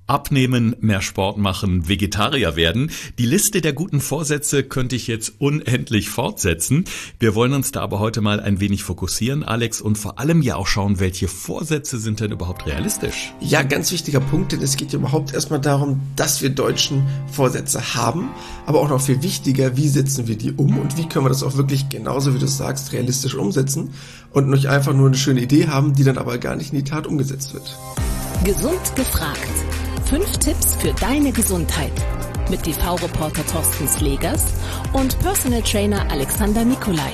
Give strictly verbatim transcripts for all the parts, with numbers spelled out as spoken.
Abnehmen, mehr Sport machen, Vegetarier werden. Die Liste der guten Vorsätze könnte ich jetzt unendlich fortsetzen. Wir wollen uns da aber heute mal ein wenig fokussieren, Alex, und vor allem ja auch schauen, welche Vorsätze sind denn überhaupt realistisch? Ja, ganz wichtiger Punkt, denn es geht ja überhaupt erstmal darum, dass wir Deutschen Vorsätze haben, aber auch noch viel wichtiger, wie setzen wir die um und wie können wir das auch wirklich genauso, wie du sagst, realistisch umsetzen und nicht einfach nur eine schöne Idee haben, die dann aber gar nicht in die Tat umgesetzt wird. Gesund gefragt. Fünf Tipps für deine Gesundheit mit T V-Reporter Thorsten Slegers und Personal Trainer Alexander Nikolai.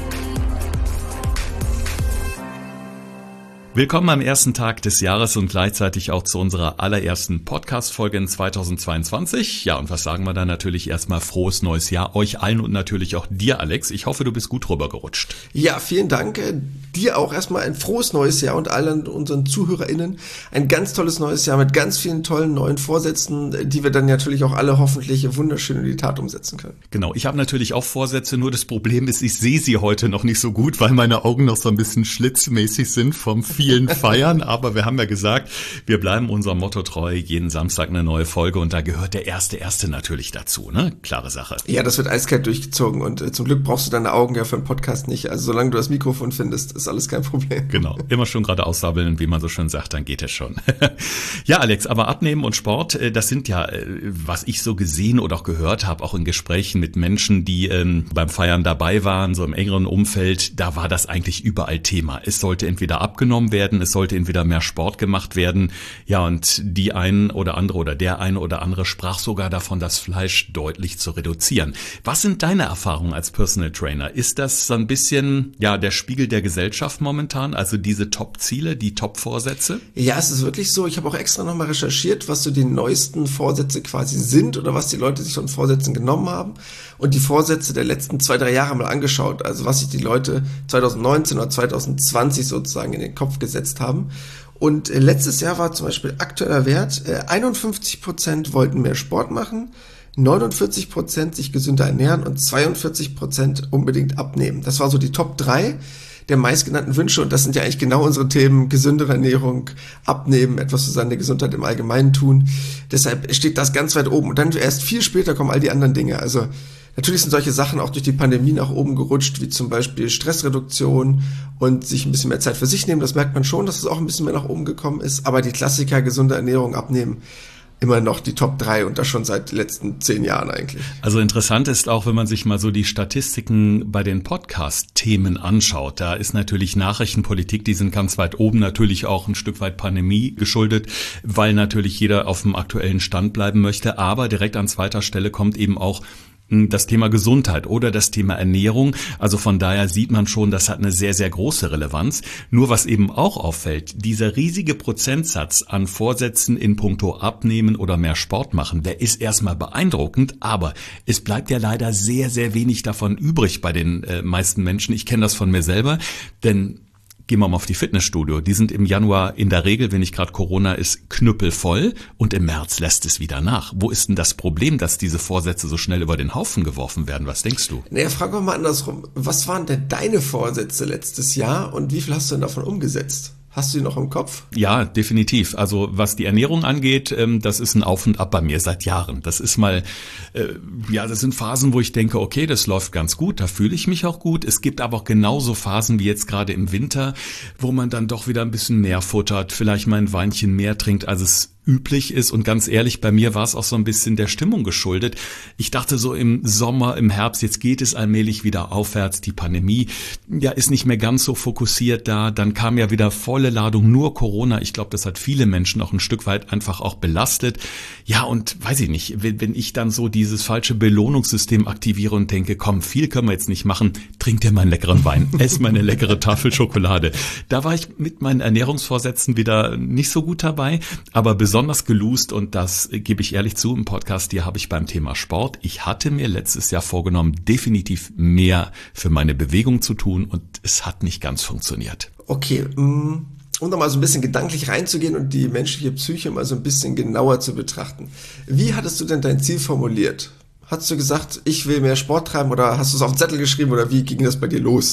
Willkommen am ersten Tag des Jahres und gleichzeitig auch zu unserer allerersten Podcast-Folge in zweitausendzweiundzwanzig. Ja, und was sagen wir dann natürlich erstmal frohes neues Jahr euch allen und natürlich auch dir, Alex. Ich hoffe, du bist gut rübergerutscht. Ja, vielen Dank. Dir auch erstmal ein frohes neues Jahr und allen unseren ZuhörerInnen ein ganz tolles neues Jahr mit ganz vielen tollen neuen Vorsätzen, die wir dann natürlich auch alle hoffentlich wunderschön in die Tat umsetzen können. Genau, ich habe natürlich auch Vorsätze, nur das Problem ist, ich sehe sie heute noch nicht so gut, weil meine Augen noch so ein bisschen schlitzmäßig sind vom vielen Feiern, aber wir haben ja gesagt, wir bleiben unserem Motto treu, jeden Samstag eine neue Folge und da gehört der erste erste natürlich dazu, ne? Klare Sache. Ja, das wird eiskalt durchgezogen und äh, zum Glück brauchst du deine Augen ja für einen Podcast nicht, also solange du das Mikrofon findest, ist alles kein Problem. Genau, immer schon gerade aussabbeln, wie man so schön sagt, dann geht es schon. Ja, Alex, aber Abnehmen und Sport, das sind ja, was ich so gesehen oder auch gehört habe, auch in Gesprächen mit Menschen, die ähm, beim Feiern dabei waren, so im engeren Umfeld, da war das eigentlich überall Thema. Es sollte entweder abgenommen werden, es sollte entweder mehr Sport gemacht werden. Ja, und die ein oder andere oder der eine oder andere sprach sogar davon, das Fleisch deutlich zu reduzieren. Was sind deine Erfahrungen als Personal Trainer? Ist das so ein bisschen, ja, der Spiegel der Gesellschaft momentan, also diese Top-Ziele, die Top-Vorsätze? Ja, es ist wirklich so. Ich habe auch extra nochmal recherchiert, was so die neuesten Vorsätze quasi sind oder was die Leute sich von Vorsätzen genommen haben und die Vorsätze der letzten zwei, drei Jahre mal angeschaut, also was sich die Leute zwanzig neunzehn oder zwanzig zwanzig sozusagen in den Kopf gesetzt haben. Und äh, letztes Jahr war zum Beispiel aktueller Wert, äh, einundfünfzig Prozent wollten mehr Sport machen, neunundvierzig Prozent sich gesünder ernähren und zweiundvierzig Prozent unbedingt abnehmen. Das war so die Top drei der meistgenannten Wünsche und das sind ja eigentlich genau unsere Themen, gesündere Ernährung, Abnehmen, etwas für seine Gesundheit im Allgemeinen tun. Deshalb steht das ganz weit oben und dann erst viel später kommen all die anderen Dinge. Also natürlich sind solche Sachen auch durch die Pandemie nach oben gerutscht, wie zum Beispiel Stressreduktion und sich ein bisschen mehr Zeit für sich nehmen. Das merkt man schon, dass es auch ein bisschen mehr nach oben gekommen ist, aber die Klassiker, gesunde Ernährung, Abnehmen, immer noch die Top drei und das schon seit den letzten zehn Jahren eigentlich. Also interessant ist auch, wenn man sich mal so die Statistiken bei den Podcast-Themen anschaut. Da ist natürlich Nachrichtenpolitik, die sind ganz weit oben, natürlich auch ein Stück weit Pandemie geschuldet, weil natürlich jeder auf dem aktuellen Stand bleiben möchte. Aber direkt an zweiter Stelle kommt eben auch das Thema Gesundheit oder das Thema Ernährung. Also von daher sieht man schon, das hat eine sehr, sehr große Relevanz. Nur was eben auch auffällt, dieser riesige Prozentsatz an Vorsätzen in puncto Abnehmen oder mehr Sport machen, der ist erstmal beeindruckend, aber es bleibt ja leider sehr, sehr wenig davon übrig bei den äh, meisten Menschen. Ich kenne das von mir selber, denn gehen wir mal auf die Fitnessstudio. Die sind im Januar in der Regel, wenn nicht gerade Corona ist, knüppelvoll und im März lässt es wieder nach. Wo ist denn das Problem, dass diese Vorsätze so schnell über den Haufen geworfen werden? Was denkst du? Naja, frag mal andersrum. Was waren denn deine Vorsätze letztes Jahr und wie viel hast du denn davon umgesetzt? Hast du die noch im Kopf? Ja, definitiv. Also was die Ernährung angeht, ähm, das ist ein Auf und Ab bei mir seit Jahren. Das ist mal, äh, ja, das sind Phasen, wo ich denke, okay, das läuft ganz gut, da fühle ich mich auch gut. Es gibt aber auch genauso Phasen wie jetzt gerade im Winter, wo man dann doch wieder ein bisschen mehr futtert, vielleicht mal ein Weinchen mehr trinkt, als es üblich ist. Und ganz ehrlich, bei mir war es auch so ein bisschen der Stimmung geschuldet. Ich dachte so im Sommer, im Herbst, jetzt geht es allmählich wieder aufwärts. Die Pandemie, ja, ist nicht mehr ganz so fokussiert da. Dann kam ja wieder volle Ladung nur Corona. Ich glaube, das hat viele Menschen auch ein Stück weit einfach auch belastet. Ja, und weiß ich nicht, wenn, wenn ich dann so dieses falsche Belohnungssystem aktiviere und denke, komm, viel können wir jetzt nicht machen, trink dir mal einen leckeren Wein, ess mal eine leckere Tafel Schokolade. Da war ich mit meinen Ernährungsvorsätzen wieder nicht so gut dabei, aber besonders Besonders geloost und das gebe ich ehrlich zu, im Podcast hier habe ich beim Thema Sport. Ich hatte mir letztes Jahr vorgenommen, definitiv mehr für meine Bewegung zu tun und es hat nicht ganz funktioniert. Okay, um nochmal so ein bisschen gedanklich reinzugehen und die menschliche Psyche mal so ein bisschen genauer zu betrachten. Wie hattest du denn dein Ziel formuliert? Hast du gesagt, ich will mehr Sport treiben oder hast du es auf den Zettel geschrieben oder wie ging das bei dir los?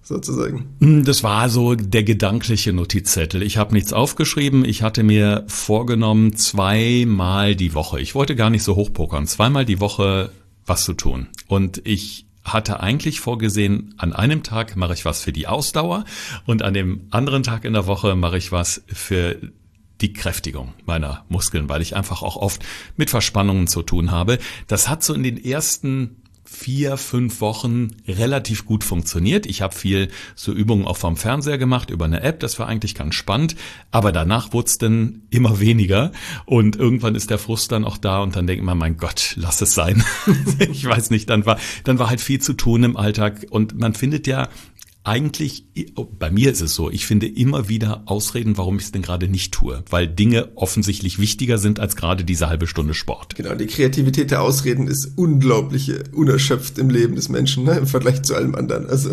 sozusagen? Das war so der gedankliche Notizzettel. Ich habe nichts aufgeschrieben. Ich hatte mir vorgenommen, zweimal die Woche, ich wollte gar nicht so hochpokern, zweimal die Woche was zu tun. Und ich hatte eigentlich vorgesehen, an einem Tag mache ich was für die Ausdauer und an dem anderen Tag in der Woche mache ich was für die Kräftigung meiner Muskeln, weil ich einfach auch oft mit Verspannungen zu tun habe. Das hat so in den ersten vier, fünf Wochen relativ gut funktioniert. Ich habe viel so Übungen auch vom Fernseher gemacht, über eine App, das war eigentlich ganz spannend, aber danach wurde es dann immer weniger und irgendwann ist der Frust dann auch da und dann denkt man, mein Gott, lass es sein. Ich weiß nicht, dann war, dann war halt viel zu tun im Alltag und man findet ja eigentlich, bei mir ist es so, ich finde immer wieder Ausreden, warum ich es denn gerade nicht tue, weil Dinge offensichtlich wichtiger sind als gerade diese halbe Stunde Sport. Genau, die Kreativität der Ausreden ist unglaublich unerschöpft im Leben des Menschen, ne, im Vergleich zu allem anderen. Also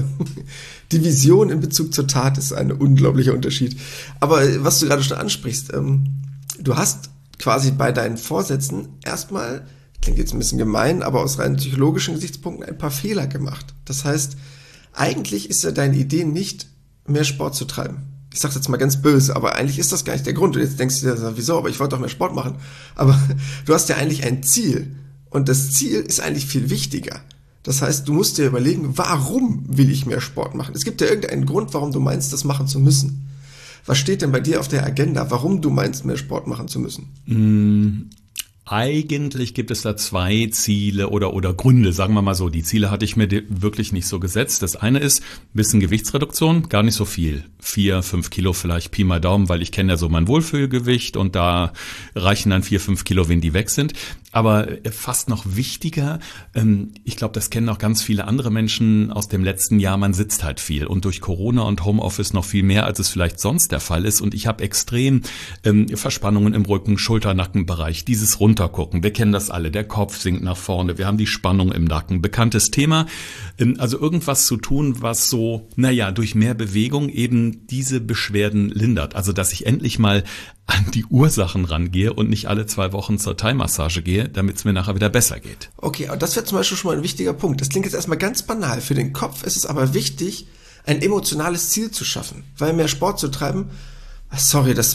die Vision in Bezug zur Tat ist ein unglaublicher Unterschied. Aber was du gerade schon ansprichst, ähm, du hast quasi bei deinen Vorsätzen erstmal, klingt jetzt ein bisschen gemein, aber aus rein psychologischen Gesichtspunkten ein paar Fehler gemacht. Das heißt, eigentlich ist ja deine Idee nicht, mehr Sport zu treiben. Ich sag's jetzt mal ganz böse, aber eigentlich ist das gar nicht der Grund. Und jetzt denkst du dir, wieso, aber ich wollte doch mehr Sport machen. Aber du hast ja eigentlich ein Ziel. Und das Ziel ist eigentlich viel wichtiger. Das heißt, du musst dir überlegen, warum will ich mehr Sport machen? Es gibt ja irgendeinen Grund, warum du meinst, das machen zu müssen. Was steht denn bei dir auf der Agenda, warum du meinst, mehr Sport machen zu müssen? Mm. Eigentlich gibt es da zwei Ziele oder oder Gründe, sagen wir mal so. Die Ziele hatte ich mir wirklich nicht so gesetzt. Das eine ist ein bisschen Gewichtsreduktion, gar nicht so viel. Vier, fünf Kilo vielleicht, Pi mal Daumen, weil ich kenne ja so mein Wohlfühlgewicht und da reichen dann vier, fünf Kilo, wenn die weg sind. Aber fast noch wichtiger, ich glaube, das kennen auch ganz viele andere Menschen aus dem letzten Jahr, man sitzt halt viel und durch Corona und Homeoffice noch viel mehr, als es vielleicht sonst der Fall ist. Und ich habe extrem ähm, Verspannungen im Rücken, Schulter-Nackenbereich, dieses Runtergucken. Wir kennen das alle, der Kopf sinkt nach vorne, wir haben die Spannung im Nacken, bekanntes Thema. Ähm, also irgendwas zu tun, was so, naja, durch mehr Bewegung eben diese Beschwerden lindert. Also dass ich endlich mal an die Ursachen rangehe und nicht alle zwei Wochen zur Thai-Massage gehe, damit es mir nachher wieder besser geht. Okay, aber das wäre zum Beispiel schon mal ein wichtiger Punkt. Das klingt jetzt erstmal ganz banal. Für den Kopf ist es aber wichtig, ein emotionales Ziel zu schaffen. Weil mehr Sport zu treiben, sorry, das,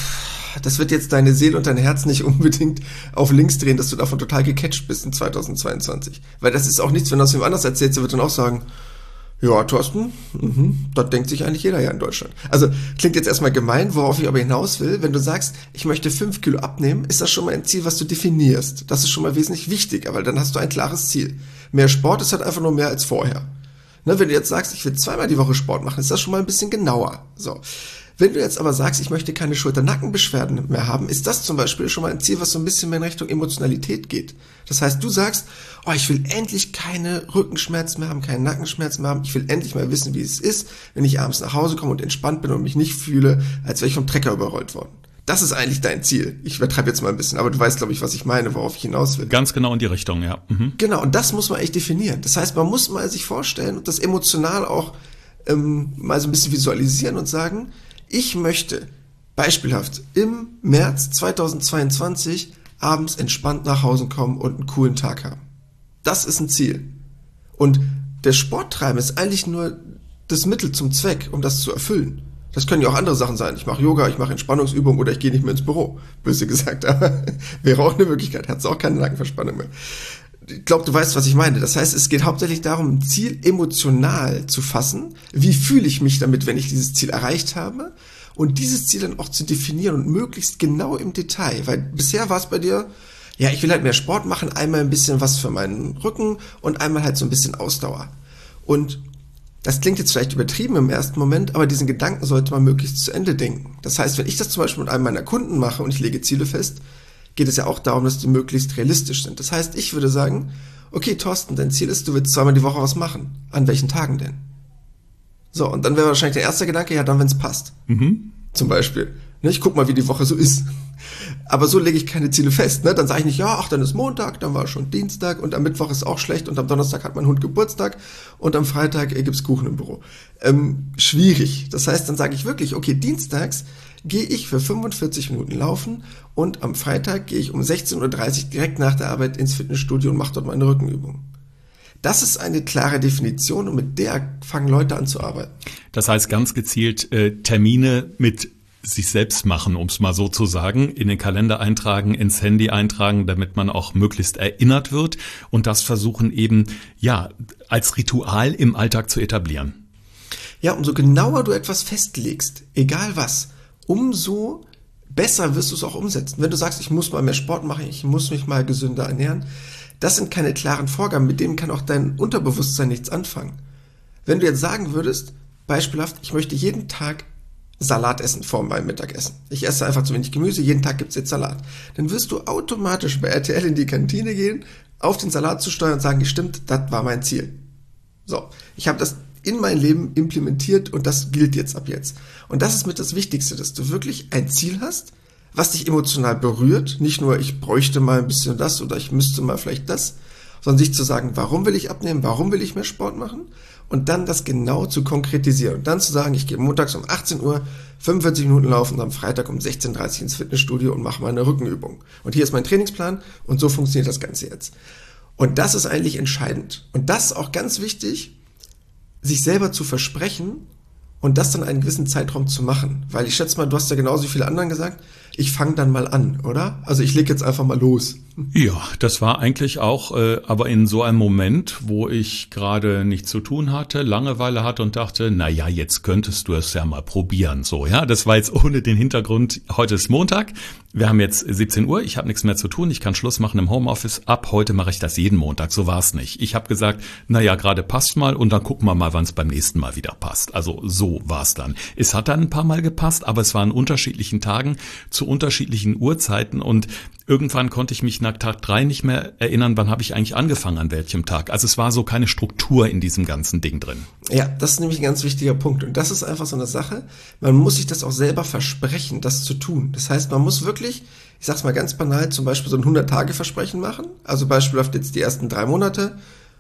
das wird jetzt deine Seele und dein Herz nicht unbedingt auf links drehen, dass du davon total gecatcht bist in zweitausendzweiundzwanzig. Weil das ist auch nichts, wenn du das jemand anders erzählst, der wird dann auch sagen, ja, Thorsten, mhm, das denkt sich eigentlich jeder ja in Deutschland. Also klingt jetzt erstmal gemein, worauf ich aber hinaus will. Wenn du sagst, ich möchte fünf Kilo abnehmen, ist das schon mal ein Ziel, was du definierst. Das ist schon mal wesentlich wichtiger, weil dann hast du ein klares Ziel. Mehr Sport ist halt einfach nur mehr als vorher. Ne, wenn du jetzt sagst, ich will zweimal die Woche Sport machen, ist das schon mal ein bisschen genauer. So. Wenn du jetzt aber sagst, ich möchte keine Schulter-Nackenbeschwerden mehr haben, ist das zum Beispiel schon mal ein Ziel, was so ein bisschen mehr in Richtung Emotionalität geht. Das heißt, du sagst, oh, ich will endlich keine Rückenschmerzen mehr haben, keine Nackenschmerzen mehr haben. Ich will endlich mal wissen, wie es ist, wenn ich abends nach Hause komme und entspannt bin und mich nicht fühle, als wäre ich vom Trecker überrollt worden. Das ist eigentlich dein Ziel. Ich übertreibe jetzt mal ein bisschen, aber du weißt, glaube ich, was ich meine, worauf ich hinaus will. Ganz genau in die Richtung, ja. Mhm. Genau, und das muss man echt definieren. Das heißt, man muss mal sich vorstellen und das emotional auch ähm, mal so ein bisschen visualisieren und sagen, ich möchte beispielhaft im März zweitausendzweiundzwanzig abends entspannt nach Hause kommen und einen coolen Tag haben. Das ist ein Ziel. Und der Sporttreiben ist eigentlich nur das Mittel zum Zweck, um das zu erfüllen. Das können ja auch andere Sachen sein. Ich mache Yoga, ich mache Entspannungsübungen oder ich gehe nicht mehr ins Büro. Böse gesagt, aber wäre auch eine Möglichkeit. Hat's auch keine Nackenverspannung mehr. Ich glaube, du weißt, was ich meine. Das heißt, es geht hauptsächlich darum, ein Ziel emotional zu fassen. Wie fühle ich mich damit, wenn ich dieses Ziel erreicht habe? Und dieses Ziel dann auch zu definieren und möglichst genau im Detail. Weil bisher war es bei dir, ja, ich will halt mehr Sport machen, einmal ein bisschen was für meinen Rücken und einmal halt so ein bisschen Ausdauer. Und das klingt jetzt vielleicht übertrieben im ersten Moment, aber diesen Gedanken sollte man möglichst zu Ende denken. Das heißt, wenn ich das zum Beispiel mit einem meiner Kunden mache und ich lege Ziele fest, geht es ja auch darum, dass die möglichst realistisch sind. Das heißt, ich würde sagen, okay, Thorsten, dein Ziel ist, du willst zweimal die Woche was machen. An welchen Tagen denn? So, und dann wäre wahrscheinlich der erste Gedanke, ja, dann, wenn es passt. Mhm. Zum Beispiel. Ne, ich guck mal, wie die Woche so ist. Aber so lege ich keine Ziele fest. Ne? Dann sage ich nicht, ja, ach, dann ist Montag, dann war schon Dienstag und am Mittwoch ist auch schlecht und am Donnerstag hat mein Hund Geburtstag und am Freitag äh, gibt's Kuchen im Büro. Ähm, schwierig. Das heißt, dann sage ich wirklich, okay, dienstags gehe ich für fünfundvierzig Minuten laufen und am Freitag gehe ich um sechzehn Uhr dreißig direkt nach der Arbeit ins Fitnessstudio und mache dort meine Rückenübung. Das ist eine klare Definition und mit der fangen Leute an zu arbeiten. Das heißt ganz gezielt äh, Termine mit sich selbst machen, um es mal so zu sagen, in den Kalender eintragen, ins Handy eintragen, damit man auch möglichst erinnert wird und das versuchen eben, ja, als Ritual im Alltag zu etablieren. Ja, umso genauer du etwas festlegst, egal was, umso besser wirst du es auch umsetzen. Wenn du sagst, ich muss mal mehr Sport machen, ich muss mich mal gesünder ernähren, das sind keine klaren Vorgaben, mit denen kann auch dein Unterbewusstsein nichts anfangen. Wenn du jetzt sagen würdest, beispielhaft, ich möchte jeden Tag Salat essen vor meinem Mittagessen. Ich esse einfach zu wenig Gemüse, jeden Tag gibt's jetzt Salat. Dann wirst du automatisch bei R T L in die Kantine gehen, auf den Salat zu steuern und sagen, stimmt, das war mein Ziel. So, ich habe das in mein Leben implementiert und das gilt jetzt ab jetzt. Und das ist mit das Wichtigste, dass du wirklich ein Ziel hast, was dich emotional berührt. Nicht nur, ich bräuchte mal ein bisschen das oder ich müsste mal vielleicht das, sondern sich zu sagen, warum will ich abnehmen, warum will ich mehr Sport machen? Und dann das genau zu konkretisieren und dann zu sagen, ich gehe montags um achtzehn Uhr fünfundvierzig Minuten laufen und am Freitag um sechzehn Uhr dreißig ins Fitnessstudio und mache meine Rückenübung. Und hier ist mein Trainingsplan und so funktioniert das Ganze jetzt. Und das ist eigentlich entscheidend. Und das ist auch ganz wichtig, sich selber zu versprechen und das dann einen gewissen Zeitraum zu machen. Weil ich schätze mal, du hast ja genauso wie viele anderen gesagt, ich fange dann mal an, oder? Also ich lege jetzt einfach mal los. Ja, das war eigentlich auch, äh, aber in so einem Moment, wo ich gerade nichts zu tun hatte, Langeweile hatte und dachte, na ja, jetzt könntest du es ja mal probieren. So, ja, das war jetzt ohne den Hintergrund. Heute ist Montag. Wir haben jetzt siebzehn Uhr. Ich habe nichts mehr zu tun. Ich kann Schluss machen im Homeoffice. Ab heute mache ich das jeden Montag. So war es nicht. Ich habe gesagt, na ja, gerade passt mal und dann gucken wir mal, wann es beim nächsten Mal wieder passt. Also so war es dann. Es hat dann ein paar Mal gepasst, aber es war an unterschiedlichen Tagen zu unterschiedlichen Uhrzeiten und irgendwann konnte ich mich nach Tag drei nicht mehr erinnern, wann habe ich eigentlich angefangen, an welchem Tag. Also es war so keine Struktur in diesem ganzen Ding drin. Ja, das ist nämlich ein ganz wichtiger Punkt. Und das ist einfach so eine Sache, man muss sich das auch selber versprechen, das zu tun. Das heißt, man muss wirklich, ich sag's mal ganz banal, zum Beispiel so ein hundert-Tage-Versprechen machen. Also beispielhaft jetzt die ersten drei Monate,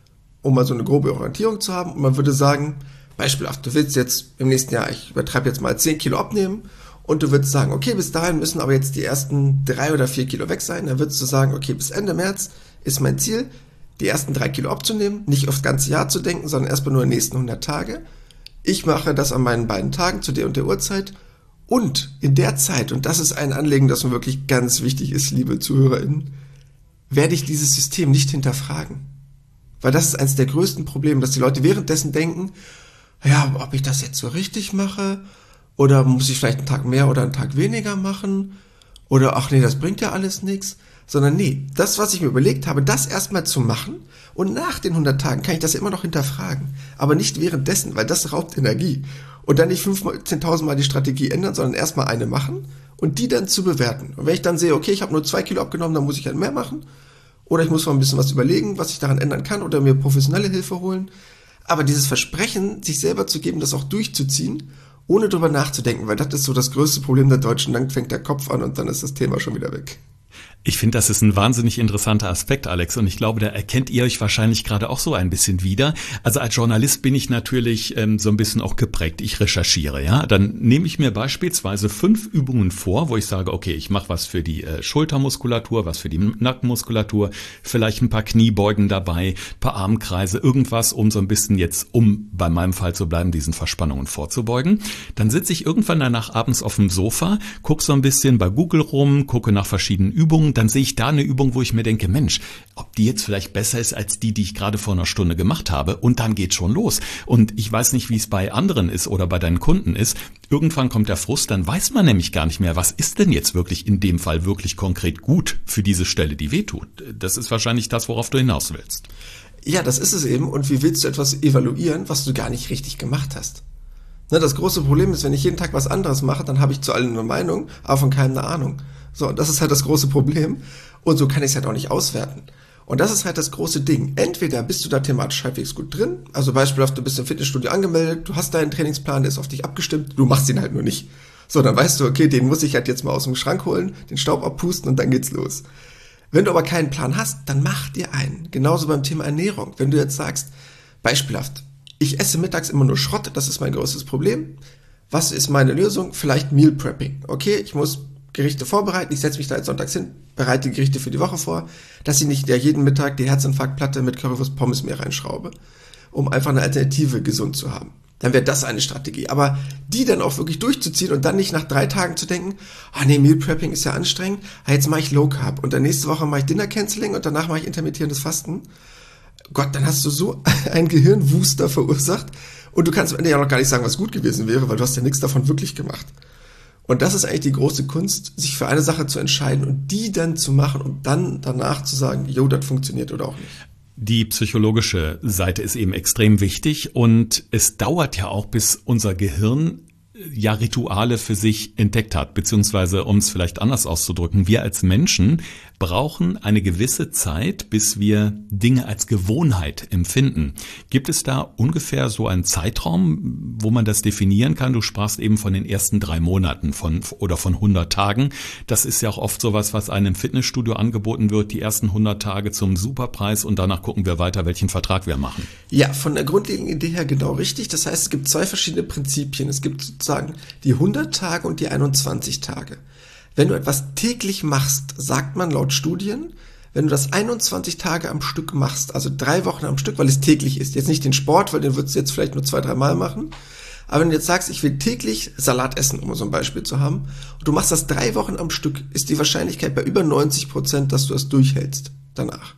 um mal so eine grobe Orientierung zu haben. Und man würde sagen, beispielhaft, du willst jetzt im nächsten Jahr, ich übertreibe jetzt mal zehn Kilo abnehmen. Und du würdest sagen, okay, bis dahin müssen aber jetzt die ersten drei oder vier Kilo weg sein. Dann würdest du sagen, okay, bis Ende März ist mein Ziel, die ersten drei Kilo abzunehmen, nicht aufs ganze Jahr zu denken, sondern erstmal nur die nächsten hundert Tage. Ich mache das an meinen beiden Tagen zu der und der Uhrzeit. Und in der Zeit, und das ist ein Anliegen, das mir wirklich ganz wichtig ist, liebe ZuhörerInnen, werde ich dieses System nicht hinterfragen. Weil das ist eines der größten Probleme, dass die Leute währenddessen denken, ja, ob ich das jetzt so richtig mache, oder muss ich vielleicht einen Tag mehr oder einen Tag weniger machen? Oder ach nee, das bringt ja alles nichts. Sondern nee, das, was ich mir überlegt habe, das erstmal zu machen und nach den hundert Tagen kann ich das ja immer noch hinterfragen. Aber nicht währenddessen, weil das raubt Energie. Und dann nicht fünfzehntausend Mal die Strategie ändern, sondern erstmal eine machen und die dann zu bewerten. Und wenn ich dann sehe, okay, ich habe nur zwei Kilo abgenommen, dann muss ich halt mehr machen. Oder ich muss mal ein bisschen was überlegen, was ich daran ändern kann oder mir professionelle Hilfe holen. Aber dieses Versprechen, sich selber zu geben, das auch durchzuziehen, ohne drüber nachzudenken, weil das ist so das größte Problem der Deutschen. Dann fängt der Kopf an und dann ist das Thema schon wieder weg. Ich finde, das ist ein wahnsinnig interessanter Aspekt, Alex, und ich glaube, da erkennt ihr euch wahrscheinlich gerade auch so ein bisschen wieder. Also als Journalist bin ich natürlich ähm, so ein bisschen auch geprägt. Ich recherchiere, ja. Dann nehme ich mir beispielsweise fünf Übungen vor, wo ich sage, okay, ich mache was für die äh, Schultermuskulatur, was für die Nackenmuskulatur, vielleicht ein paar Kniebeugen dabei, ein paar Armkreise, irgendwas, um so ein bisschen jetzt, um bei meinem Fall zu bleiben, diesen Verspannungen vorzubeugen. Dann sitze ich irgendwann danach abends auf dem Sofa, gucke so ein bisschen bei Google rum, gucke nach verschiedenen Übungen, dann sehe ich da eine Übung, wo ich mir denke, Mensch, ob die jetzt vielleicht besser ist als die, die ich gerade vor einer Stunde gemacht habe, und dann geht schon los. Und ich weiß nicht, wie es bei anderen ist oder bei deinen Kunden ist. Irgendwann kommt der Frust, dann weiß man nämlich gar nicht mehr, was ist denn jetzt wirklich in dem Fall wirklich konkret gut für diese Stelle, die wehtut. Das ist wahrscheinlich das, worauf du hinaus willst. Ja, das ist es eben. Und wie willst du etwas evaluieren, was du gar nicht richtig gemacht hast? Ne, das große Problem ist, wenn ich jeden Tag was anderes mache, dann habe ich zu allen eine Meinung, aber von keinem eine Ahnung. So, und das ist halt das große Problem. Und so kann ich es halt auch nicht auswerten. Und das ist halt das große Ding. Entweder bist du da thematisch halbwegs gut drin, also beispielsweise du bist im Fitnessstudio angemeldet, du hast deinen Trainingsplan, der ist auf dich abgestimmt, du machst ihn halt nur nicht. So, dann weißt du, okay, den muss ich halt jetzt mal aus dem Schrank holen, den Staub abpusten und dann geht's los. Wenn du aber keinen Plan hast, dann mach dir einen. Genauso beim Thema Ernährung. Wenn du jetzt sagst, beispielhaft, ich esse mittags immer nur Schrott, das ist mein größtes Problem. Was ist meine Lösung? Vielleicht Meal Prepping. Okay, ich muss Gerichte vorbereiten, ich setze mich da jetzt sonntags hin, bereite die Gerichte für die Woche vor, dass ich nicht ja jeden Mittag die Herzinfarktplatte mit Currywurst Pommes mehr reinschraube, um einfach eine Alternative gesund zu haben. Dann wäre das eine Strategie. Aber die dann auch wirklich durchzuziehen und dann nicht nach drei Tagen zu denken, ah nee, Meal Prepping ist ja anstrengend, ah, jetzt mache ich Low Carb und dann nächste Woche mache ich Dinner Canceling und danach mache ich intermittierendes Fasten. Gott, dann hast du so ein Gehirnwuster verursacht und du kannst am Ende ja noch gar nicht sagen, was gut gewesen wäre, weil du hast ja nichts davon wirklich gemacht. Und das ist eigentlich die große Kunst, sich für eine Sache zu entscheiden und die dann zu machen und dann danach zu sagen, jo, das funktioniert oder auch nicht. Die psychologische Seite ist eben extrem wichtig und es dauert ja auch, bis unser Gehirn ja Rituale für sich entdeckt hat, beziehungsweise um es vielleicht anders auszudrücken, wir als Menschen brauchen eine gewisse Zeit, bis wir Dinge als Gewohnheit empfinden. Gibt es da ungefähr so einen Zeitraum, wo man das definieren kann? Du sprachst eben von den ersten drei Monaten von oder von hundert Tagen. Das ist ja auch oft sowas, was einem im Fitnessstudio angeboten wird, die ersten hundert Tage zum Superpreis und danach gucken wir weiter, welchen Vertrag wir machen. Ja, von der grundlegenden Idee her genau richtig. Das heißt, es gibt zwei verschiedene Prinzipien. Es gibt sozusagen die hundert Tage und die einundzwanzig Tage. Wenn du etwas täglich machst, sagt man laut Studien, wenn du das einundzwanzig Tage am Stück machst, also drei Wochen am Stück, weil es täglich ist, jetzt nicht den Sport, weil den würdest du jetzt vielleicht nur zwei, drei Mal machen, aber wenn du jetzt sagst, ich will täglich Salat essen, um so ein Beispiel zu haben, und du machst das drei Wochen am Stück, ist die Wahrscheinlichkeit bei über neunzig Prozent, dass du das durchhältst danach.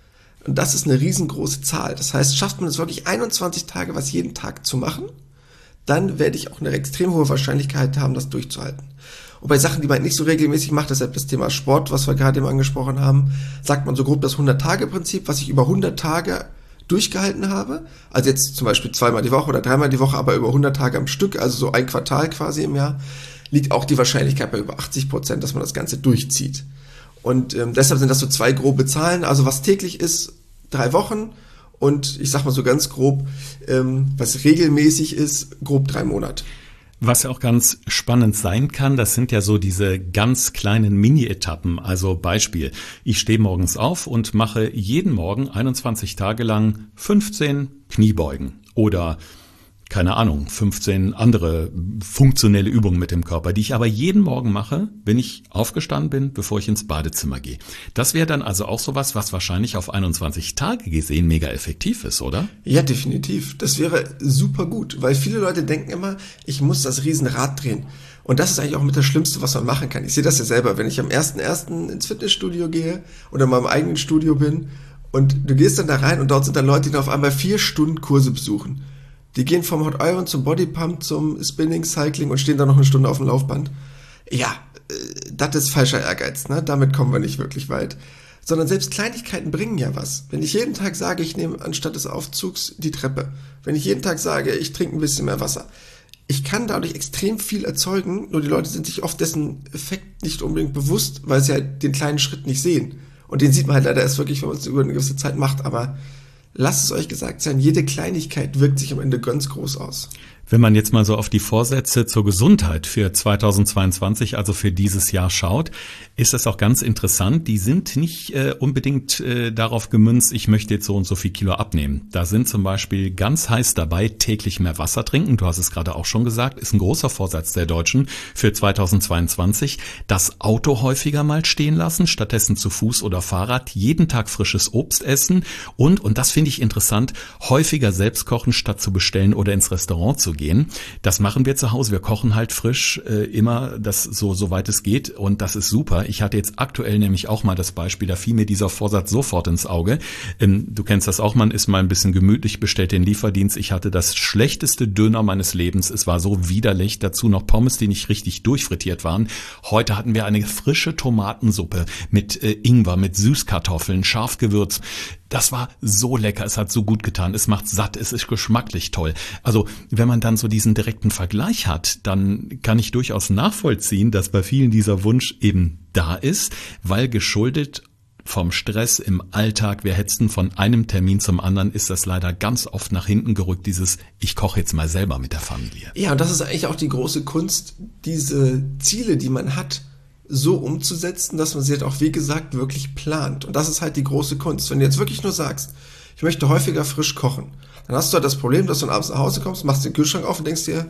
Und das ist eine riesengroße Zahl. Das heißt, schafft man es wirklich einundzwanzig Tage, was jeden Tag zu machen, dann werde ich auch eine extrem hohe Wahrscheinlichkeit haben, das durchzuhalten. Und bei Sachen, die man nicht so regelmäßig macht, deshalb das Thema Sport, was wir gerade eben angesprochen haben, sagt man so grob das hundert-Tage-Prinzip, was ich über hundert Tage durchgehalten habe. Also jetzt zum Beispiel zweimal die Woche oder dreimal die Woche, aber über hundert Tage am Stück, also so ein Quartal quasi im Jahr, liegt auch die Wahrscheinlichkeit bei über achtzig Prozent, dass man das Ganze durchzieht. Und ähm, deshalb sind das so zwei grobe Zahlen. Also was täglich ist, drei Wochen. Und ich sag mal so ganz grob, ähm, was regelmäßig ist, grob drei Monate. Was ja auch ganz spannend sein kann, das sind ja so diese ganz kleinen Mini-Etappen. Also Beispiel, ich stehe morgens auf und mache jeden Morgen einundzwanzig Tage lang fünfzehn Kniebeugen oder keine Ahnung, fünfzehn andere funktionelle Übungen mit dem Körper, die ich aber jeden Morgen mache, wenn ich aufgestanden bin, bevor ich ins Badezimmer gehe. Das wäre dann also auch sowas, was wahrscheinlich auf einundzwanzig Tage gesehen mega effektiv ist, oder? Ja, definitiv. Das wäre super gut, weil viele Leute denken immer, ich muss das Riesenrad drehen. Und das ist eigentlich auch mit das Schlimmste, was man machen kann. Ich sehe das ja selber, wenn ich am ersten ersten ins Fitnessstudio gehe oder in meinem eigenen Studio bin und du gehst dann da rein und dort sind dann Leute, die dann auf einmal vier Stunden Kurse besuchen. Die gehen vom Hot Iron zum Bodypump, zum Spinning, Cycling und stehen dann noch eine Stunde auf dem Laufband. Ja, das ist falscher Ehrgeiz, ne? Damit kommen wir nicht wirklich weit. Sondern selbst Kleinigkeiten bringen ja was. Wenn ich jeden Tag sage, ich nehme anstatt des Aufzugs die Treppe. Wenn ich jeden Tag sage, ich trinke ein bisschen mehr Wasser. Ich kann dadurch extrem viel erzeugen, nur die Leute sind sich oft dessen Effekt nicht unbedingt bewusst, weil sie halt den kleinen Schritt nicht sehen. Und den sieht man halt leider erst wirklich, wenn man es über eine gewisse Zeit macht, aber lasst es euch gesagt sein, jede Kleinigkeit wirkt sich am Ende ganz groß aus. Wenn man jetzt mal so auf die Vorsätze zur Gesundheit für zweitausendzweiundzwanzig, also für dieses Jahr schaut, ist das auch ganz interessant. Die sind nicht äh, unbedingt äh, darauf gemünzt, ich möchte jetzt so und so viel Kilo abnehmen. Da sind zum Beispiel ganz heiß dabei, täglich mehr Wasser trinken. Du hast es gerade auch schon gesagt, ist ein großer Vorsatz der Deutschen für zweitausendzweiundzwanzig. Das Auto häufiger mal stehen lassen, stattdessen zu Fuß oder Fahrrad, jeden Tag frisches Obst essen und, und das finde ich interessant, häufiger selbst kochen, statt zu bestellen oder ins Restaurant zu gehen. Das machen wir zu Hause. Wir kochen halt frisch äh, immer, das so soweit es geht und das ist super. Ich hatte jetzt aktuell nämlich auch mal das Beispiel, da fiel mir dieser Vorsatz sofort ins Auge. Ähm, du kennst das auch, man ist mal ein bisschen gemütlich, bestellt den Lieferdienst. Ich hatte das schlechteste Döner meines Lebens. Es war so widerlich. Dazu noch Pommes, die nicht richtig durchfrittiert waren. Heute hatten wir eine frische Tomatensuppe mit äh, Ingwer, mit Süßkartoffeln, Schafgewürz. Das war so lecker, es hat so gut getan, es macht satt, es ist geschmacklich toll. Also wenn man dann so diesen direkten Vergleich hat, dann kann ich durchaus nachvollziehen, dass bei vielen dieser Wunsch eben da ist, weil geschuldet vom Stress im Alltag, wir hetzen von einem Termin zum anderen, ist das leider ganz oft nach hinten gerückt, dieses ich koche jetzt mal selber mit der Familie. Ja, und das ist eigentlich auch die große Kunst, diese Ziele, die man hat, so umzusetzen, dass man sie halt auch, wie gesagt, wirklich plant. Und das ist halt die große Kunst. Wenn du jetzt wirklich nur sagst, ich möchte häufiger frisch kochen, dann hast du halt das Problem, dass du abends nach Hause kommst, machst den Kühlschrank auf und denkst dir,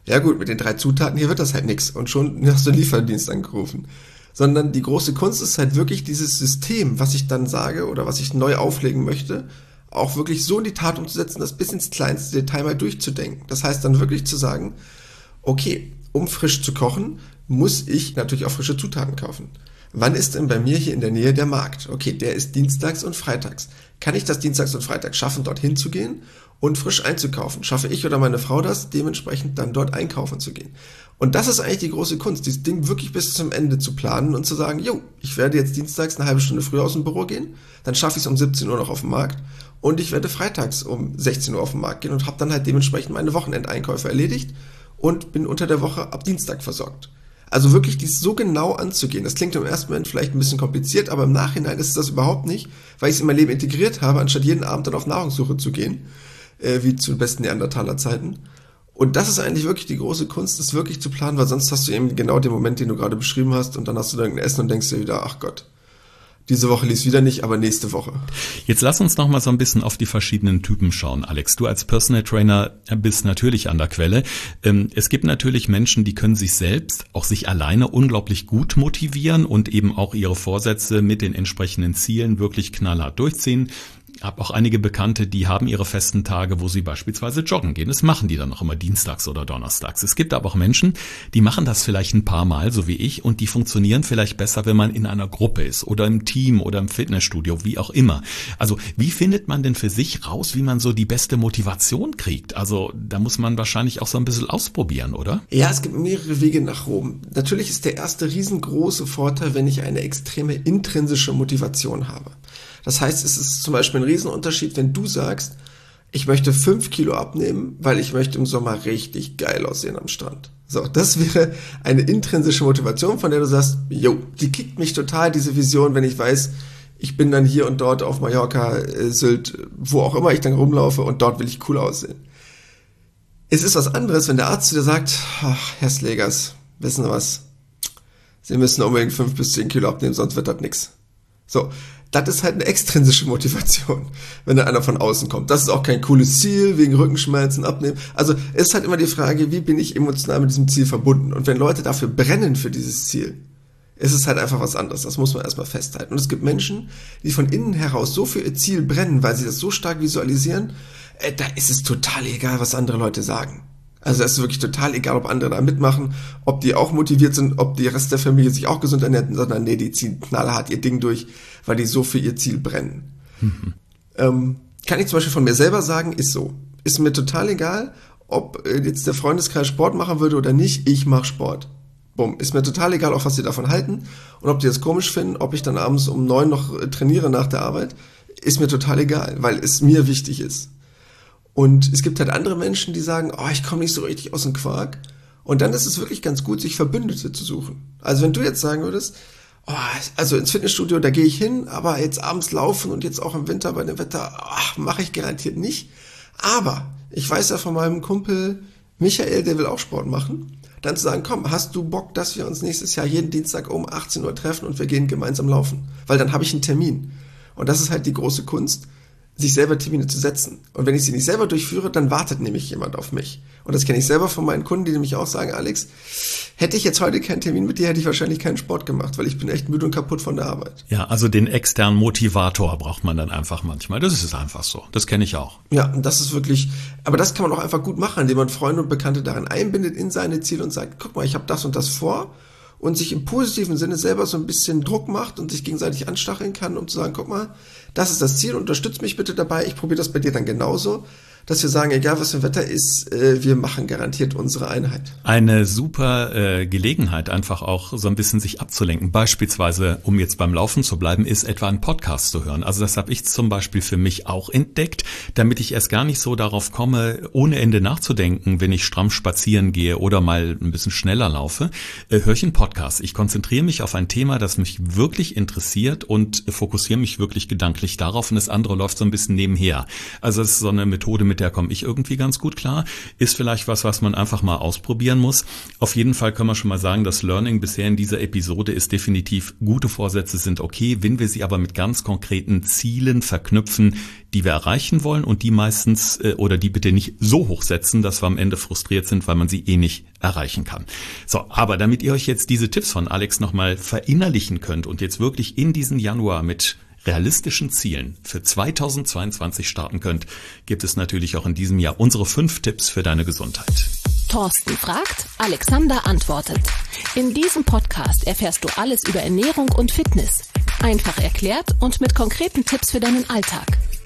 Ja gut, mit den drei Zutaten hier wird das halt nix und schon hast du den Lieferdienst angerufen. Sondern die große Kunst ist halt wirklich dieses System, was ich dann sage oder was ich neu auflegen möchte, auch wirklich so in die Tat umzusetzen, das bis ins kleinste Detail mal durchzudenken. Das heißt dann wirklich zu sagen, okay, um frisch zu kochen, muss ich natürlich auch frische Zutaten kaufen. Wann ist denn bei mir hier in der Nähe der Markt? Okay, der ist dienstags und freitags. Kann ich das dienstags und freitags schaffen, dorthin zu gehen und frisch einzukaufen? Schaffe ich oder meine Frau das, dementsprechend dann dort einkaufen zu gehen? Und das ist eigentlich die große Kunst, dieses Ding wirklich bis zum Ende zu planen und zu sagen, jo, ich werde jetzt dienstags eine halbe Stunde früher aus dem Büro gehen, dann schaffe ich es um siebzehn Uhr noch auf dem Markt und ich werde freitags um sechzehn Uhr auf den Markt gehen und habe dann halt dementsprechend meine Wochenendeinkäufe erledigt und bin unter der Woche ab Dienstag versorgt. Also wirklich dies so genau anzugehen. Das klingt im ersten Moment vielleicht ein bisschen kompliziert, aber im Nachhinein ist es das überhaupt nicht, weil ich es in mein Leben integriert habe, anstatt jeden Abend dann auf Nahrungssuche zu gehen, äh, wie zu den besten Neandertaler-Zeiten. Und das ist eigentlich wirklich die große Kunst, das wirklich zu planen, weil sonst hast du eben genau den Moment, den du gerade beschrieben hast, und dann hast du dann Essen und denkst dir wieder, ach Gott, diese Woche lief wieder nicht, aber nächste Woche. Jetzt lass uns noch mal so ein bisschen auf die verschiedenen Typen schauen, Alex. Du als Personal Trainer bist natürlich an der Quelle. Es gibt natürlich Menschen, die können sich selbst, auch sich alleine unglaublich gut motivieren und eben auch ihre Vorsätze mit den entsprechenden Zielen wirklich knallhart durchziehen. Ich habe auch einige Bekannte, die haben ihre festen Tage, wo sie beispielsweise joggen gehen. Das machen die dann auch immer dienstags oder donnerstags. Es gibt aber auch Menschen, die machen das vielleicht ein paar Mal, so wie ich, und die funktionieren vielleicht besser, wenn man in einer Gruppe ist oder im Team oder im Fitnessstudio, wie auch immer. Also wie findet man denn für sich raus, wie man so die beste Motivation kriegt? Also da muss man wahrscheinlich auch so ein bisschen ausprobieren, oder? Ja, es gibt mehrere Wege nach Rom. Natürlich ist der erste riesengroße Vorteil, wenn ich eine extreme intrinsische Motivation habe. Das heißt, es ist zum Beispiel ein Riesenunterschied, wenn du sagst, ich möchte fünf Kilo abnehmen, weil ich möchte im Sommer richtig geil aussehen am Strand. So, das wäre eine intrinsische Motivation, von der du sagst, jo, die kickt mich total, diese Vision, wenn ich weiß, ich bin dann hier und dort auf Mallorca, Sylt, wo auch immer ich dann rumlaufe und dort will ich cool aussehen. Es ist was anderes, wenn der Arzt zu dir sagt, ach, Herr Slegers, wissen Sie was, Sie müssen unbedingt fünf bis zehn Kilo abnehmen, sonst wird das nix. So, das ist halt eine extrinsische Motivation, wenn da einer von außen kommt. Das ist auch kein cooles Ziel, wegen Rückenschmerzen, Abnehmen. Also es ist halt immer die Frage, wie bin ich emotional mit diesem Ziel verbunden? Und wenn Leute dafür brennen für dieses Ziel, ist es halt einfach was anderes. Das muss man erstmal festhalten. Und es gibt Menschen, die von innen heraus so für ihr Ziel brennen, weil sie das so stark visualisieren, äh, da ist es total egal, was andere Leute sagen. Also es ist wirklich total egal, ob andere da mitmachen, ob die auch motiviert sind, ob die Rest der Familie sich auch gesund ernährt, sondern nee, die ziehen knallhart ihr Ding durch, weil die so für ihr Ziel brennen. Mhm. Ähm, kann ich zum Beispiel von mir selber sagen, ist so. Ist mir total egal, ob jetzt der Freundeskreis Sport machen würde oder nicht, ich mache Sport. Bumm. Ist mir total egal, auch was die davon halten und ob die das komisch finden, ob ich dann abends um neun noch trainiere nach der Arbeit, ist mir total egal, weil es mir wichtig ist. Und es gibt halt andere Menschen, die sagen, oh, ich komme nicht so richtig aus dem Quark. Und dann ist es wirklich ganz gut, sich Verbündete zu suchen. Also wenn du jetzt sagen würdest, oh, also ins Fitnessstudio, da gehe ich hin, aber jetzt abends laufen und jetzt auch im Winter bei dem Wetter, oh, mache ich garantiert nicht. Aber ich weiß ja von meinem Kumpel Michael, der will auch Sport machen. Dann zu sagen, komm, hast du Bock, dass wir uns nächstes Jahr jeden Dienstag um achtzehn Uhr treffen und wir gehen gemeinsam laufen? Weil dann habe ich einen Termin. Und das ist halt die große Kunst, sich selber Termine zu setzen. Und wenn ich sie nicht selber durchführe, dann wartet nämlich jemand auf mich. Und das kenne ich selber von meinen Kunden, die nämlich auch sagen, Alex, hätte ich jetzt heute keinen Termin mit dir, hätte ich wahrscheinlich keinen Sport gemacht, weil ich bin echt müde und kaputt von der Arbeit. Ja, also den externen Motivator braucht man dann einfach manchmal. Das ist einfach so. Das kenne ich auch. Ja, und das ist wirklich, aber das kann man auch einfach gut machen, indem man Freunde und Bekannte darin einbindet in seine Ziele und sagt, guck mal, ich habe das und das vor. Und sich im positiven Sinne selber so ein bisschen Druck macht und sich gegenseitig anstacheln kann, um zu sagen, guck mal, das ist das Ziel, unterstützt mich bitte dabei, ich probiere das bei dir dann genauso, dass wir sagen, egal was für ein Wetter ist, äh, wir machen garantiert unsere Einheit. Eine super äh, Gelegenheit, einfach auch so ein bisschen sich abzulenken. Beispielsweise, um jetzt beim Laufen zu bleiben, ist etwa einen Podcast zu hören. Also das habe ich zum Beispiel für mich auch entdeckt, damit ich erst gar nicht so darauf komme, ohne Ende nachzudenken, wenn ich stramm spazieren gehe oder mal ein bisschen schneller laufe, äh, höre ich einen Podcast. Ich konzentriere mich auf ein Thema, das mich wirklich interessiert und fokussiere mich wirklich gedanklich darauf und das andere läuft so ein bisschen nebenher. Also es ist so eine Methode mit der komme ich irgendwie ganz gut klar. Ist vielleicht was, was man einfach mal ausprobieren muss. Auf jeden Fall können wir schon mal sagen, das Learning bisher in dieser Episode ist definitiv, gute Vorsätze sind okay, wenn wir sie aber mit ganz konkreten Zielen verknüpfen, die wir erreichen wollen und die meistens äh, oder die bitte nicht so hoch setzen, dass wir am Ende frustriert sind, weil man sie eh nicht erreichen kann. So, aber damit ihr euch jetzt diese Tipps von Alex nochmal verinnerlichen könnt und jetzt wirklich in diesen Januar mit realistischen Zielen für zweitausendzweiundzwanzig starten könnt, gibt es natürlich auch in diesem Jahr unsere fünf Tipps für deine Gesundheit. Thorsten fragt, Alexander antwortet. In diesem Podcast erfährst du alles über Ernährung und Fitness. Einfach erklärt und mit konkreten Tipps für deinen Alltag.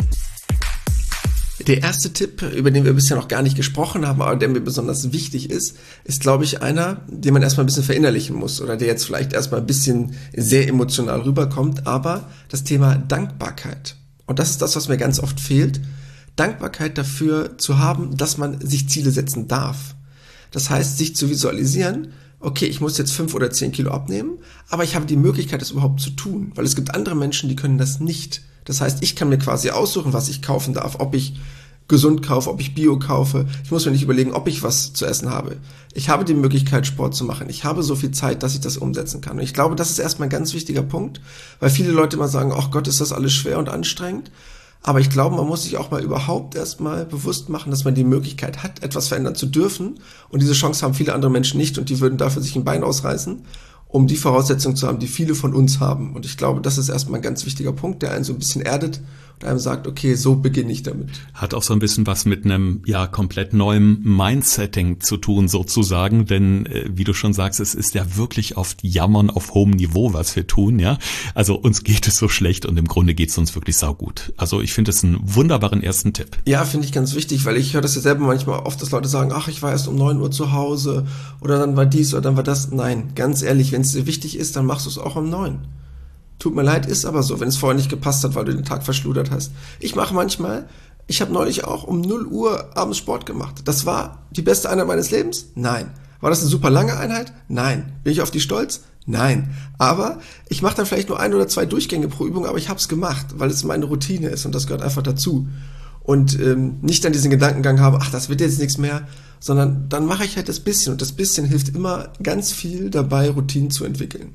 Der erste Tipp, über den wir bisher noch gar nicht gesprochen haben, aber der mir besonders wichtig ist, ist, glaube ich, einer, den man erstmal ein bisschen verinnerlichen muss oder der jetzt vielleicht erstmal ein bisschen sehr emotional rüberkommt, aber das Thema Dankbarkeit. Und das ist das, was mir ganz oft fehlt. Dankbarkeit dafür zu haben, dass man sich Ziele setzen darf. Das heißt, sich zu visualisieren, okay, ich muss jetzt fünf oder zehn Kilo abnehmen, aber ich habe die Möglichkeit, das überhaupt zu tun, weil es gibt andere Menschen, die können das nicht. Das heißt, ich kann mir quasi aussuchen, was ich kaufen darf, ob ich gesund kaufe, ob ich Bio kaufe. Ich muss mir nicht überlegen, ob ich was zu essen habe. Ich habe die Möglichkeit, Sport zu machen. Ich habe so viel Zeit, dass ich das umsetzen kann. Und ich glaube, das ist erstmal ein ganz wichtiger Punkt, weil viele Leute immer sagen, ach Gott, ist das alles schwer und anstrengend. Aber ich glaube, man muss sich auch mal überhaupt erstmal bewusst machen, dass man die Möglichkeit hat, etwas verändern zu dürfen. Und diese Chance haben viele andere Menschen nicht und die würden dafür sich ein Bein ausreißen, um die Voraussetzungen zu haben, die viele von uns haben. Und ich glaube, das ist erstmal ein ganz wichtiger Punkt, der einen so ein bisschen erdet und einem sagt, okay, so beginne ich damit. Hat auch so ein bisschen was mit einem ja komplett neuem Mindsetting zu tun sozusagen, denn äh, wie du schon sagst, es ist ja wirklich oft Jammern auf hohem Niveau, was wir tun, ja. Also uns geht es so schlecht und im Grunde geht es uns wirklich saugut. Also ich finde es einen wunderbaren ersten Tipp. Ja, finde ich ganz wichtig, weil ich höre das ja selber manchmal oft, dass Leute sagen, ach, ich war erst um neun Uhr zu Hause oder dann war dies oder dann war das. Nein, ganz ehrlich, wenn es dir wichtig ist, dann machst du es auch um neun. Tut mir leid, ist aber so, wenn es vorher nicht gepasst hat, weil du den Tag verschludert hast. Ich mache manchmal, ich habe neulich auch um null Uhr abends Sport gemacht. Das war die beste Einheit meines Lebens? Nein. War das eine super lange Einheit? Nein. Bin ich auf die stolz? Nein. Aber ich mache dann vielleicht nur ein oder zwei Durchgänge pro Übung, aber ich habe es gemacht, weil es meine Routine ist und das gehört einfach dazu. Und ähm, nicht dann diesen Gedankengang habe, ach, das wird jetzt nichts mehr, sondern dann mache ich halt das bisschen und das bisschen hilft immer ganz viel dabei, Routinen zu entwickeln.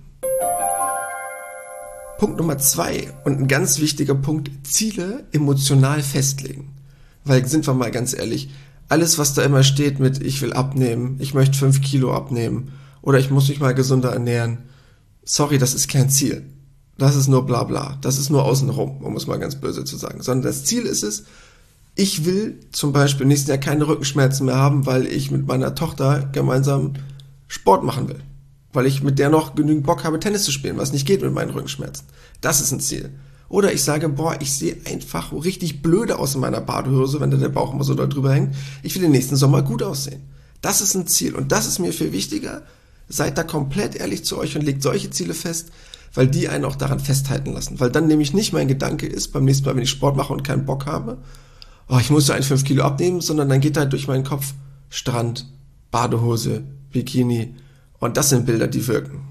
Punkt Nummer zwei und ein ganz wichtiger Punkt, Ziele emotional festlegen. Weil, sind wir mal ganz ehrlich, alles, was da immer steht mit ich will abnehmen, ich möchte fünf Kilo abnehmen oder ich muss mich mal gesünder ernähren, sorry, das ist kein Ziel. Das ist nur bla bla, das ist nur außenrum, um es mal ganz böse zu sagen. Sondern das Ziel ist es, ich will zum Beispiel im nächsten Jahr keine Rückenschmerzen mehr haben, weil ich mit meiner Tochter gemeinsam Sport machen will. Weil ich mit der noch genügend Bock habe, Tennis zu spielen, was nicht geht mit meinen Rückenschmerzen. Das ist ein Ziel. Oder ich sage, boah, ich sehe einfach richtig blöde aus in meiner Badehose, wenn da der Bauch immer so doll drüber hängt. Ich will den nächsten Sommer gut aussehen. Das ist ein Ziel und das ist mir viel wichtiger. Seid da komplett ehrlich zu euch und legt solche Ziele fest, weil die einen auch daran festhalten lassen. Weil dann nämlich nicht mein Gedanke ist, beim nächsten Mal, wenn ich Sport mache und keinen Bock habe, oh, ich muss ja ein fünf Kilo abnehmen, sondern dann geht halt durch meinen Kopf Strand, Badehose, Bikini. Und das sind Bilder, die wirken.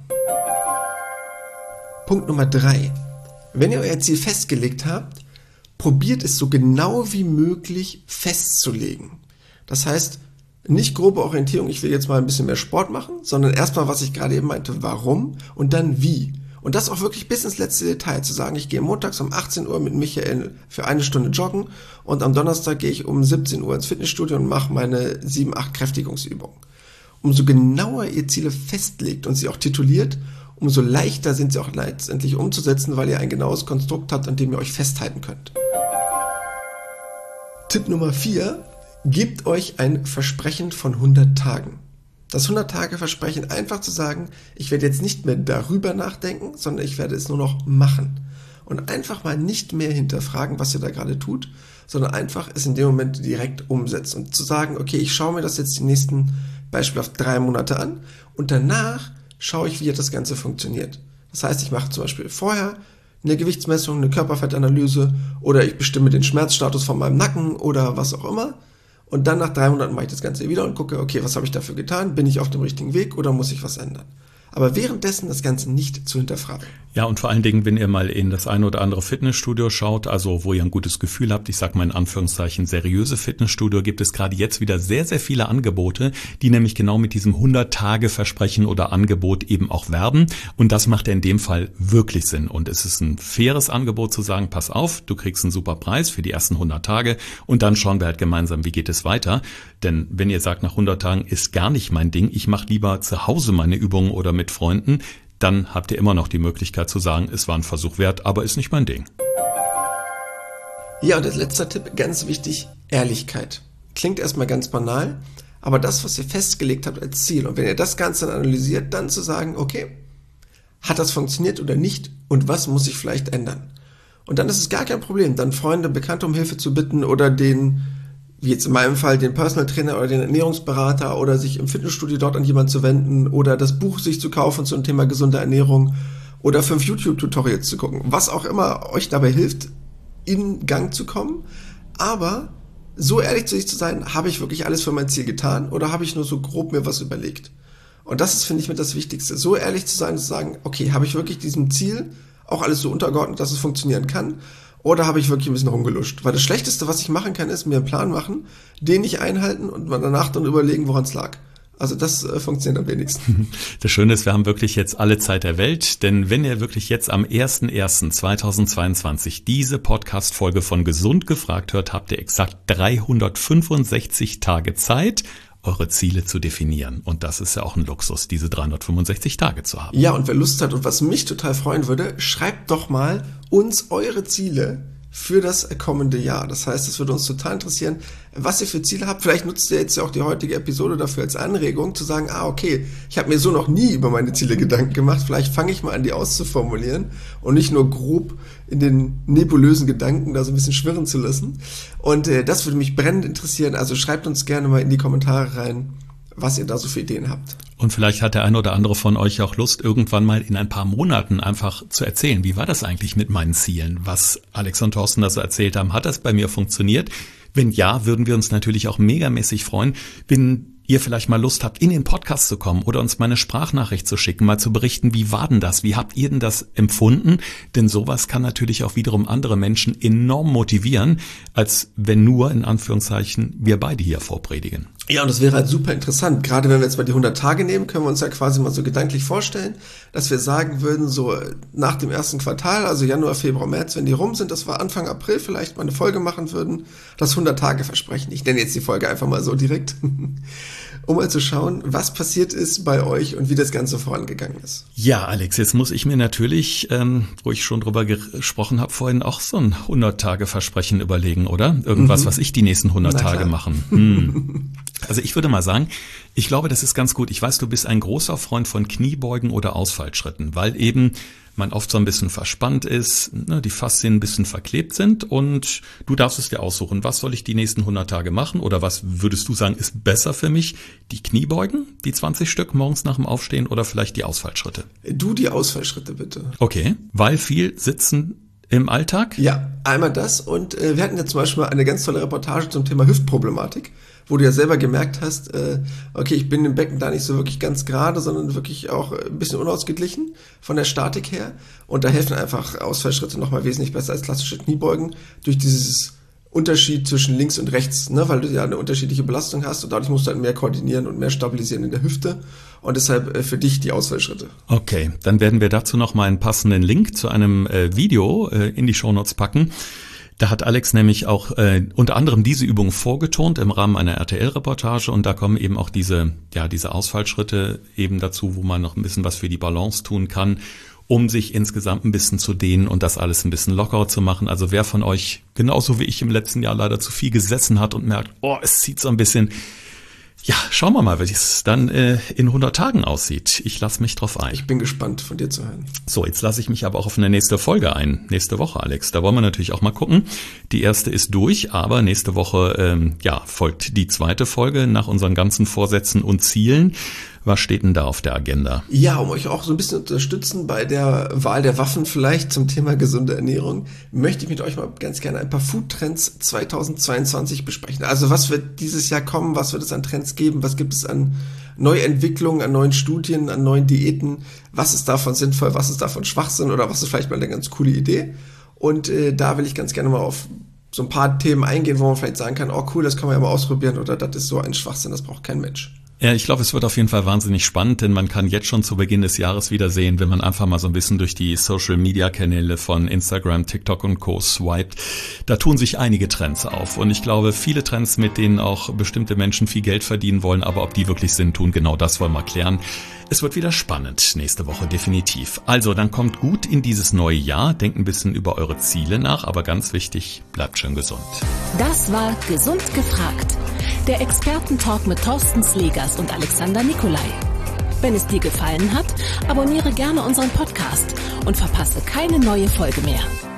Punkt Nummer drei. Wenn ihr euer Ziel festgelegt habt, probiert es so genau wie möglich festzulegen. Das heißt, nicht grobe Orientierung, ich will jetzt mal ein bisschen mehr Sport machen, sondern erstmal, was ich gerade eben meinte, warum und dann wie. Und das auch wirklich bis ins letzte Detail zu sagen, ich gehe montags um achtzehn Uhr mit Michael für eine Stunde joggen und am Donnerstag gehe ich um siebzehn Uhr ins Fitnessstudio und mache meine sieben, acht Kräftigungsübungen. Umso genauer ihr Ziele festlegt und sie auch tituliert, umso leichter sind sie auch letztendlich umzusetzen, weil ihr ein genaues Konstrukt habt, an dem ihr euch festhalten könnt. Tipp Nummer vier, gebt euch ein Versprechen von hundert Tagen. Das hundert-Tage-Versprechen, einfach zu sagen, ich werde jetzt nicht mehr darüber nachdenken, sondern ich werde es nur noch machen. Und einfach mal nicht mehr hinterfragen, was ihr da gerade tut, sondern einfach es in dem Moment direkt umsetzen. Und zu sagen, okay, ich schaue mir das jetzt die nächsten beispielsweise drei Monate an und danach schaue ich, wie das Ganze funktioniert. Das heißt, ich mache zum Beispiel vorher eine Gewichtsmessung, eine Körperfettanalyse oder ich bestimme den Schmerzstatus von meinem Nacken oder was auch immer. Und dann nach drei Monaten mache ich das Ganze wieder und gucke, okay, was habe ich dafür getan? Bin ich auf dem richtigen Weg oder muss ich was ändern? Aber währenddessen das Ganze nicht zu hinterfragen. Ja, und vor allen Dingen, wenn ihr mal in das eine oder andere Fitnessstudio schaut, also wo ihr ein gutes Gefühl habt, ich sage mal in Anführungszeichen seriöse Fitnessstudio, gibt es gerade jetzt wieder sehr, sehr viele Angebote, die nämlich genau mit diesem hundert-Tage-Versprechen oder Angebot eben auch werben. Und das macht ja in dem Fall wirklich Sinn. Und es ist ein faires Angebot zu sagen, pass auf, du kriegst einen super Preis für die ersten hundert Tage und dann schauen wir halt gemeinsam, wie geht es weiter. Denn wenn ihr sagt, nach hundert Tagen ist gar nicht mein Ding, ich mache lieber zu Hause meine Übungen oder mit Freunden, dann habt ihr immer noch die Möglichkeit zu sagen, es war ein Versuch wert, aber ist nicht mein Ding. Ja, und als letzter Tipp, ganz wichtig, Ehrlichkeit. Klingt erstmal ganz banal, aber das, was ihr festgelegt habt als Ziel, und wenn ihr das Ganze dann analysiert, dann zu sagen, okay, hat das funktioniert oder nicht und was muss ich vielleicht ändern? Und dann ist es gar kein Problem, dann Freunde, Bekannte um Hilfe zu bitten oder den, wie jetzt in meinem Fall, den Personal Trainer oder den Ernährungsberater oder sich im Fitnessstudio dort an jemanden zu wenden oder das Buch sich zu kaufen zum Thema gesunde Ernährung oder fünf YouTube-Tutorials zu gucken. Was auch immer euch dabei hilft, in Gang zu kommen. Aber so ehrlich zu sich zu sein, habe ich wirklich alles für mein Ziel getan oder habe ich nur so grob mir was überlegt? Und das ist, finde ich, mit das Wichtigste. So ehrlich zu sein, zu sagen, okay, habe ich wirklich diesem Ziel auch alles so untergeordnet, dass es funktionieren kann? Oder habe ich wirklich ein bisschen rumgeluscht? Weil das Schlechteste, was ich machen kann, ist mir einen Plan machen, den nicht einhalten und danach dann überlegen, woran es lag. Also das äh, funktioniert am wenigsten. Das Schöne ist, wir haben wirklich jetzt alle Zeit der Welt, denn wenn ihr wirklich jetzt am erster erster zweitausendzweiundzwanzig diese Podcast-Folge von Gesund gefragt hört, habt ihr exakt dreihundertfünfundsechzig Tage Zeit, eure Ziele zu definieren. Und das ist ja auch ein Luxus, diese dreihundertfünfundsechzig Tage zu haben. Ja, und wer Lust hat und was mich total freuen würde, schreibt doch mal uns eure Ziele für das kommende Jahr. Das heißt, es würde uns total interessieren, was ihr für Ziele habt. Vielleicht nutzt ihr jetzt ja auch die heutige Episode dafür als Anregung, zu sagen, ah, okay, ich habe mir so noch nie über meine Ziele Gedanken gemacht. Vielleicht fange ich mal an, die auszuformulieren und nicht nur grob in den nebulösen Gedanken da so ein bisschen schwirren zu lassen. Und äh, das würde mich brennend interessieren. Also schreibt uns gerne mal in die Kommentare rein, was ihr da so für Ideen habt. Und vielleicht hat der eine oder andere von euch auch Lust, irgendwann mal in ein paar Monaten einfach zu erzählen, wie war das eigentlich mit meinen Zielen? Was Alex und Thorsten da so erzählt haben, hat das bei mir funktioniert? Wenn ja, würden wir uns natürlich auch megamäßig freuen, wenn ihr vielleicht mal Lust habt, in den Podcast zu kommen oder uns mal eine Sprachnachricht zu schicken, mal zu berichten, wie war denn das? Wie habt ihr denn das empfunden? Denn sowas kann natürlich auch wiederum andere Menschen enorm motivieren, als wenn nur, in Anführungszeichen, wir beide hier vorpredigen. Ja, und das wäre halt super interessant. Gerade wenn wir jetzt mal die hundert Tage nehmen, können wir uns ja quasi mal so gedanklich vorstellen, dass wir sagen würden, so nach dem ersten Quartal, also Januar, Februar, März, wenn die rum sind, dass wir Anfang April vielleicht mal eine Folge machen würden, das hundert-Tage-Versprechen. Ich nenne jetzt die Folge einfach mal so direkt, um mal zu schauen, was passiert ist bei euch und wie das Ganze vorangegangen ist. Ja, Alex, jetzt muss ich mir natürlich, ähm, wo ich schon drüber gesprochen habe vorhin, auch so ein hundert-Tage-Versprechen überlegen, oder? Irgendwas, mhm. was ich die nächsten hundert Tage machen. Hm. Also ich würde mal sagen, ich glaube, das ist ganz gut. Ich weiß, du bist ein großer Freund von Kniebeugen oder Ausfallschritten, weil eben man oft so ein bisschen verspannt ist, ne, die Faszien ein bisschen verklebt sind und du darfst es dir aussuchen, was soll ich die nächsten hundert Tage machen oder was würdest du sagen, ist besser für mich? Die Kniebeugen, die zwanzig Stück morgens nach dem Aufstehen oder vielleicht die Ausfallschritte? Du die Ausfallschritte bitte. Okay, weil viel sitzen im Alltag? Ja, einmal das und äh, wir hatten ja zum Beispiel mal eine ganz tolle Reportage zum Thema Hüftproblematik, wo du ja selber gemerkt hast, äh, okay, ich bin im Becken da nicht so wirklich ganz gerade, sondern wirklich auch ein bisschen unausgeglichen von der Statik her. Und da helfen einfach Ausfallschritte nochmal wesentlich besser als klassische Kniebeugen durch dieses Unterschied zwischen links und rechts, ne, weil du ja eine unterschiedliche Belastung hast und dadurch musst du dann mehr koordinieren und mehr stabilisieren in der Hüfte und deshalb äh, für dich die Ausfallschritte. Okay, dann werden wir dazu noch mal einen passenden Link zu einem äh, Video äh, in die Shownotes packen. Da hat Alex nämlich auch äh, unter anderem diese Übung vorgetont im Rahmen einer R T L-Reportage und da kommen eben auch diese, ja, diese Ausfallschritte eben dazu, wo man noch ein bisschen was für die Balance tun kann, um sich insgesamt ein bisschen zu dehnen und das alles ein bisschen lockerer zu machen. Also wer von euch, genauso wie ich im letzten Jahr leider zu viel gesessen hat und merkt, oh, es zieht so ein bisschen, ja, schauen wir mal, wie es dann äh, in hundert Tagen aussieht. Ich lasse mich drauf ein. Ich bin gespannt, von dir zu hören. So, jetzt lasse ich mich aber auch auf eine nächste Folge ein. Nächste Woche, Alex. Da wollen wir natürlich auch mal gucken. Die erste ist durch, aber nächste Woche ähm, ja folgt die zweite Folge nach unseren ganzen Vorsätzen und Zielen. Was steht denn da auf der Agenda? Ja, um euch auch so ein bisschen zu unterstützen bei der Wahl der Waffen vielleicht zum Thema gesunde Ernährung, möchte ich mit euch mal ganz gerne ein paar Food-Trends zweitausendzweiundzwanzig besprechen. Also was wird dieses Jahr kommen, was wird es an Trends geben, was gibt es an Neuentwicklungen, an neuen Studien, an neuen Diäten. Was ist davon sinnvoll, was ist davon Schwachsinn oder was ist vielleicht mal eine ganz coole Idee? Und äh, da will ich ganz gerne mal auf so ein paar Themen eingehen, wo man vielleicht sagen kann, oh cool, das kann man ja mal ausprobieren oder das ist so ein Schwachsinn, das braucht kein Mensch. Ja, ich glaube, es wird auf jeden Fall wahnsinnig spannend, denn man kann jetzt schon zu Beginn des Jahres wieder sehen, wenn man einfach mal so ein bisschen durch die Social-Media-Kanäle von Instagram, TikTok und Co. swiped, da tun sich einige Trends auf. Und ich glaube, viele Trends, mit denen auch bestimmte Menschen viel Geld verdienen wollen, aber ob die wirklich Sinn tun, genau das wollen wir klären. Es wird wieder spannend, nächste Woche definitiv. Also, dann kommt gut in dieses neue Jahr, denkt ein bisschen über eure Ziele nach, aber ganz wichtig, bleibt schön gesund. Das war Gesund gefragt, der Experten-Talk mit Thorsten Slegers und Alexander Nikolai. Wenn es dir gefallen hat, abonniere gerne unseren Podcast und verpasse keine neue Folge mehr.